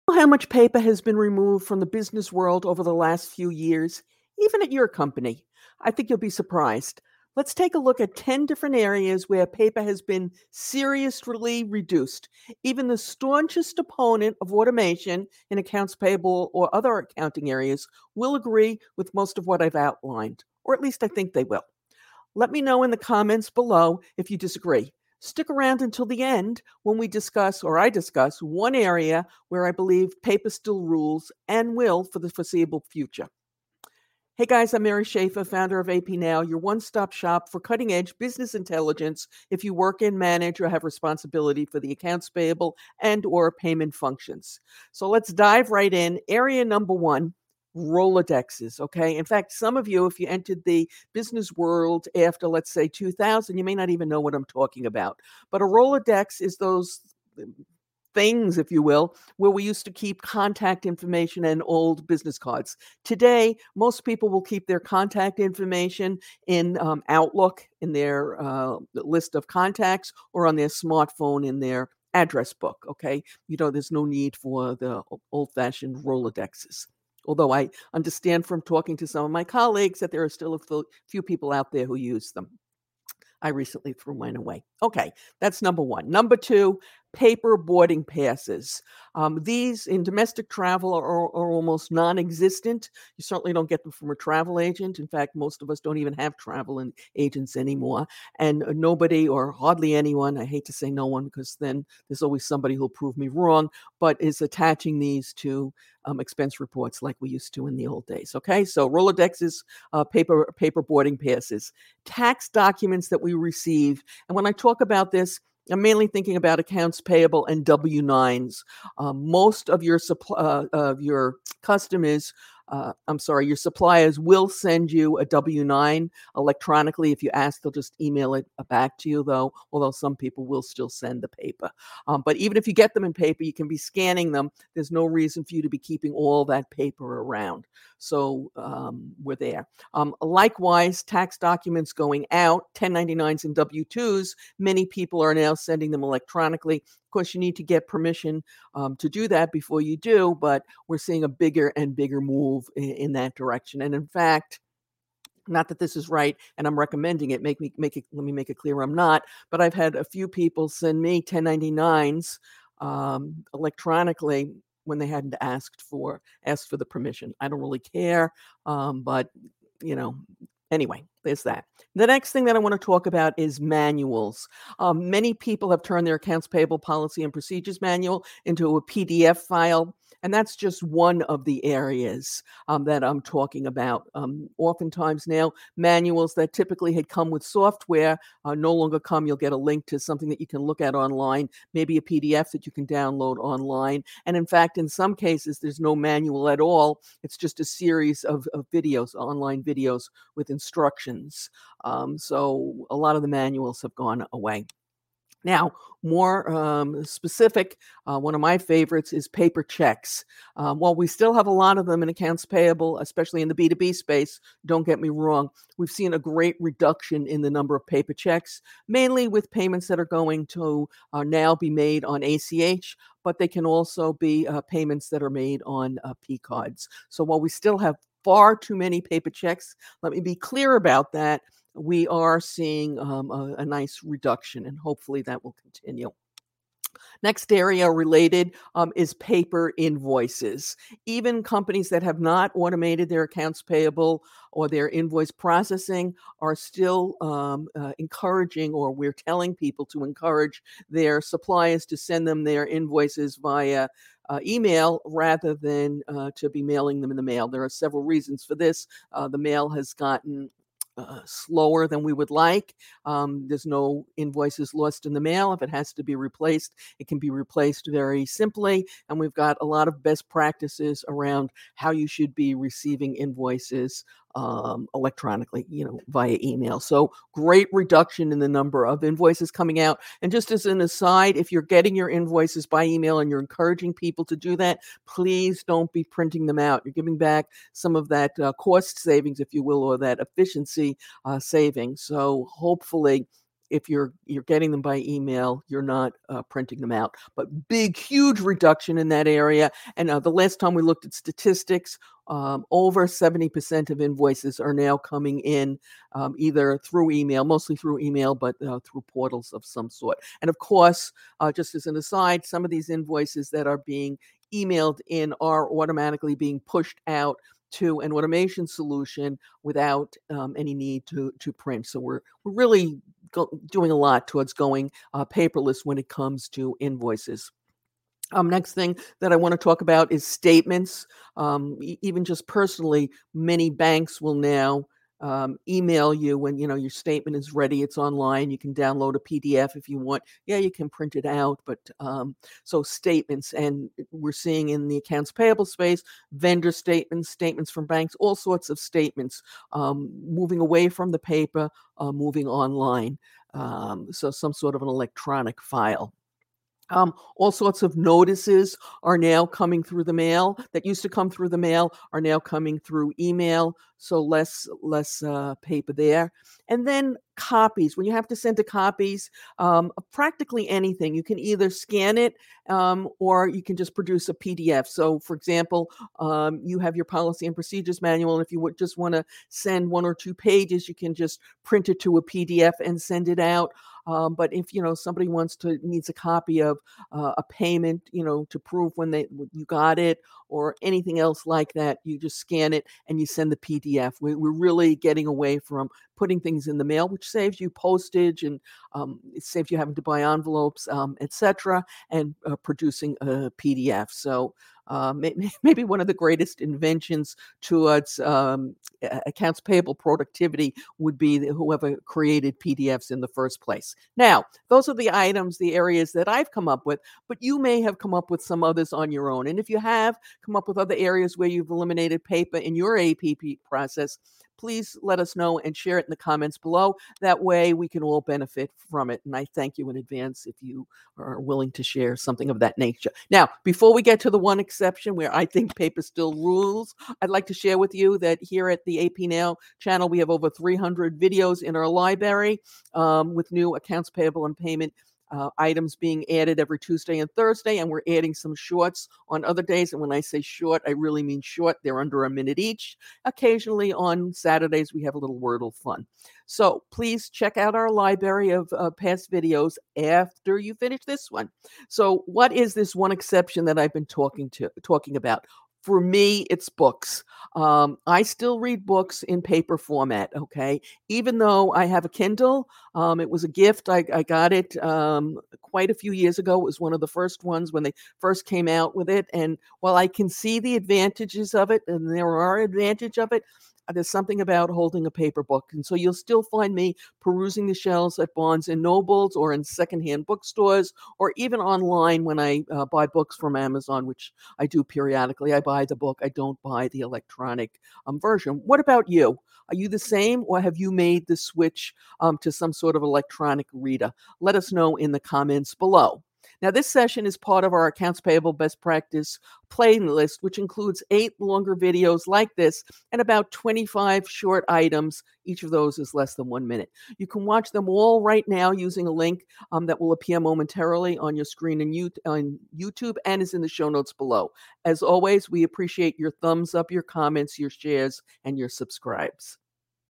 How much paper has been removed from the business world over the last few years, even at your company? I think you'll be surprised. Let's take a look at 10 different areas where paper has been seriously reduced. Even the staunchest opponent of automation in accounts payable or other accounting areas will agree with most of what I've outlined, or at least I think they will. Let me know in the comments below if you disagree. Stick around until the end when we discuss, or I discuss, one area where I believe paper still rules and will for the foreseeable future. Hey guys, I'm Mary Schaefer, founder of AP Now, your one-stop shop for cutting-edge business intelligence if you work in, manage, or have responsibility for the accounts payable and or payment functions. So let's dive right in. Area number one, Rolodexes, okay? In fact, some of you, if you entered the business world after, let's say, 2000, you may not even know what I'm talking about. But a Rolodex is those things, if you will, where we used to keep contact information and old business cards. Today, most people will keep their contact information in Outlook, in their list of contacts, or on their smartphone in their address book. Okay. There's no need for the old fashioned Rolodexes. Although I understand from talking to some of my colleagues that there are still a few people out there who use them. I recently threw mine away. Okay, that's number one. Number two, paper boarding passes. These in domestic travel are almost non existent. You certainly don't get them from a travel agent. In fact, most of us don't even have travel agents anymore. And nobody, or hardly anyone, I hate to say no one because then there's always somebody who'll prove me wrong, but is attaching these to expense reports like we used to in the old days. Okay, so Rolodexes, paper boarding passes, tax documents that we receive. And when I talk about this, I'm mainly thinking about accounts payable and W-9s. Most of your customers, your suppliers will send you a W-9 electronically. If you ask, they'll just email it back to you, although some people will still send the paper. But even if you get them in paper, you can be scanning them. There's no reason for you to be keeping all that paper around. So we're there. Likewise, tax documents going out, 1099s and W-2s, many people are now sending them electronically. Of course, you need to get permission to do that before you do, but we're seeing a bigger and bigger move in that direction. And in fact, not that this is right and I'm recommending it. Let me make it clear I'm not, but I've had a few people send me 1099s electronically when they hadn't asked for the permission. I don't really care, but anyway, there's that. The next thing that I want to talk about is manuals. Many people have turned their accounts payable policy and procedures manual into a PDF file. And that's just one of the areas that I'm talking about. Oftentimes now, manuals that typically had come with software no longer come. You'll get a link to something that you can look at online, maybe a PDF that you can download online. And in fact, in some cases, there's no manual at all. It's just a series of videos, online videos with instructions. So a lot of the manuals have gone away. Now, more specific, one of my favorites is paper checks. While we still have a lot of them in accounts payable, especially in the B2B space, don't get me wrong, we've seen a great reduction in the number of paper checks, mainly with payments that are going to now be made on ACH, but they can also be payments that are made on P cards. So while we still have far too many paper checks, let me be clear about that. We are seeing a nice reduction, and hopefully that will continue. Next area related is paper invoices. Even companies that have not automated their accounts payable or their invoice processing are still encouraging, or we're telling people to encourage their suppliers to send them their invoices via email rather than to be mailing them in the mail. There are several reasons for this. The mail has gotten slower than we would like. There's no invoices lost in the mail. If it has to be replaced, it can be replaced very simply. And we've got a lot of best practices around how you should be receiving invoices electronically, via email. So great reduction in the number of invoices coming out. And just as an aside, if you're getting your invoices by email and you're encouraging people to do that, please don't be printing them out. You're giving back some of that cost savings, if you will, or that efficiency savings. So hopefully if you're getting them by email, you're not printing them out. But big, huge reduction in that area. And the last time we looked at statistics, over 70% of invoices are now coming in either through email, mostly through email, but through portals of some sort. And of course, just as an aside, some of these invoices that are being emailed in are automatically being pushed out to an automation solution without any need to print. So we're really doing a lot towards going paperless when it comes to invoices. Next thing that I want to talk about is statements. Even just personally, many banks will now email you when your statement is ready. It's online. You can download a PDF if you want. Yeah, you can print it out, but so statements, and we're seeing in the accounts payable space, vendor statements, statements from banks, all sorts of statements, moving away from the paper, moving online. So some sort of an electronic file. All sorts of notices are now coming through the mail that used to come through the mail are now coming through email. So less paper there. And then copies. When you have to send to copies of practically anything, you can either scan it or you can just produce a PDF. So, for example, you have your policy and procedures manual, and if you would just want to send 1 or 2 pages, you can just print it to a PDF and send it out. But if somebody needs a copy of a payment, to prove when you got it or anything else like that, you just scan it and you send the PDF. We're really getting away from putting things in the mail, which saves you postage and it saves you having to buy envelopes, etc., and producing a PDF. So maybe one of the greatest inventions towards accounts payable productivity would be whoever created PDFs in the first place. Now, those are the items, the areas that I've come up with, but you may have come up with some others on your own. And if you have come up with other areas where you've eliminated paper in your APP process, please let us know and share it in the comments below. That way we can all benefit from it. And I thank you in advance if you are willing to share something of that nature. Now, before we get to the one exception where I think paper still rules, I'd like to share with you that here at the AP Now channel, we have over 300 videos in our library with new accounts payable and payment items being added every Tuesday and Thursday, and we're adding some shorts on other days. And when I say short, I really mean short. They're under a minute each. Occasionally on Saturdays, we have a little Wordle fun. So please check out our library of past videos after you finish this one. So what is this one exception that I've been talking about? For me, it's books. I still read books in paper format, okay? Even though I have a Kindle, it was a gift. I got it quite a few years ago. It was one of the first ones when they first came out with it. And while I can see the advantages of it, and there are advantages of it, there's something about holding a paper book. And so you'll still find me perusing the shelves at Barnes and Nobles or in secondhand bookstores or even online when I buy books from Amazon, which I do periodically. I buy the book. I don't buy the electronic version. What about you? Are you the same, or have you made the switch to some sort of electronic reader? Let us know in the comments below. Now, this session is part of our Accounts Payable Best Practice playlist, which includes 8 longer videos like this and about 25 short items. Each of those is less than 1 minute. You can watch them all right now using a link that will appear momentarily on your screen on YouTube and is in the show notes below. As always, we appreciate your thumbs up, your comments, your shares, and your subscribes.